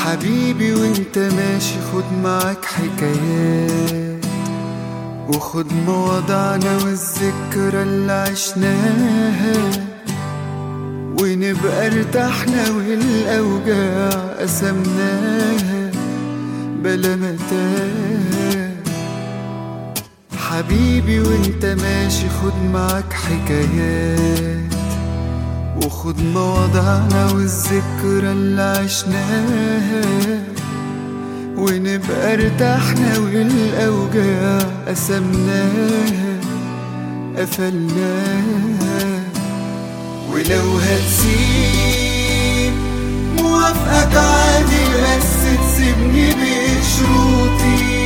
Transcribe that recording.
حبيبي وانت ماشي خد معاك حكايات، وخد مواضعنا والذكرى اللي عشناها، ونبقى ارتحنا والأوجاع قسمناها بلا متاهة. حبيبي وانت ماشي خد معاك حكايات، وخد مواضعنا والذكرى اللي عشناها، ونبقى ارتحنا والأوجاع قسمناها قفلناها. ولو هتسيب موافقك عادي، بس تسيبني بشروطي،